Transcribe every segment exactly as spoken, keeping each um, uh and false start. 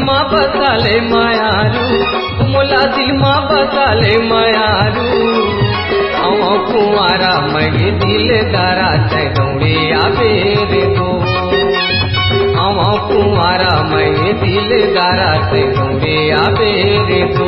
मा बसाले मायारू, मोला दिल मा बसाले मायारू। हम कुंवारा मैं दिल दारा चौड़े आबे रे दो। हम कुंवारा मैं दिल दारा चौड़े आबे रे दो।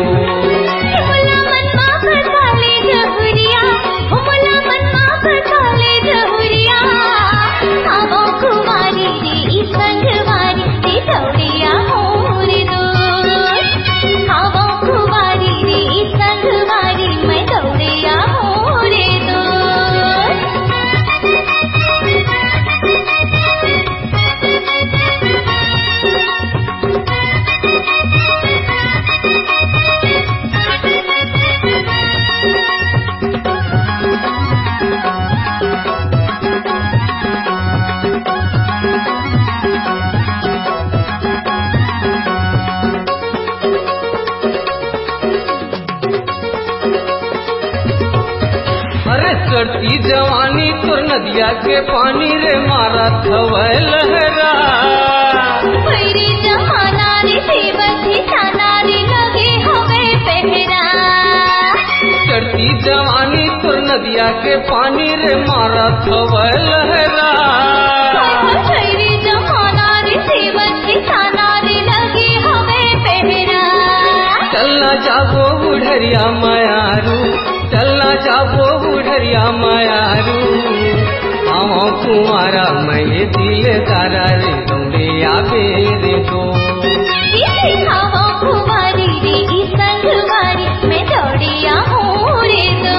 चढ़ती जवानी तोर नदिया के पानी रे मारा थवै लहरा। मेरी जमाना रे सेवती थाना रे लगे होवे पहरा। चढ़ती जवानी तोर नदिया के पानी रे मारा थवै लहरा। मेरी जमाना रे सेवती थाना रे लगे होवे पहरा। चलना जाबो बुढ़रिया मायारू, चलना जाबो बुढ़रिया मायारू। हम कुंवारा मैं दिल दारा रे दौड़े आबे रे दो। हम कुंवारी रे संगवारी मैं दौड़िया हूँ रे दो।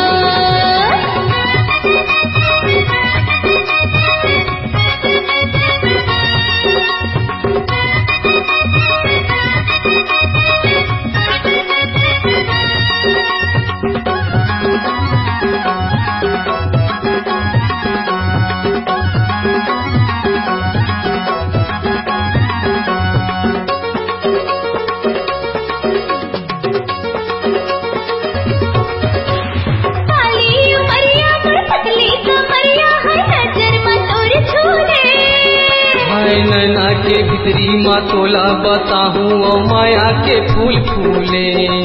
नैना के भीतरी माँ तोला बताहूँ और माया के फूल फूले।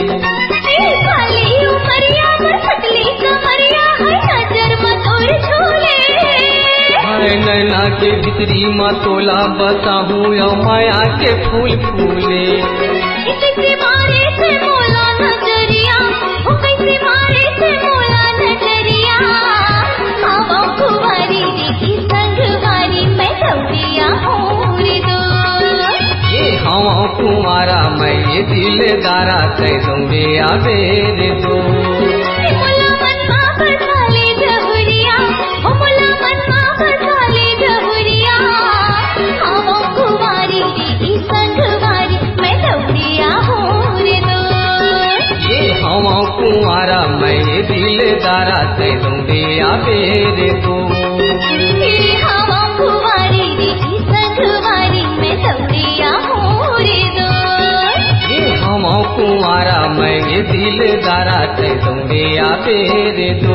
नैना के भीतरी माँ तोला बताहूँ और माया के फूल फूले। हम कुंवारा मैं दिल दारा दौड़े आबे रे दो। हम कुंवारा मैं दिल दारा दौड़े आबे रे दो। हम कुंवारा मैं दिल दारा दौड़े आबे रे दो।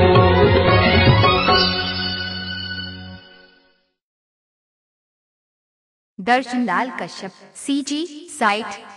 दर्शन लाल कश्यप, सी जी साइट।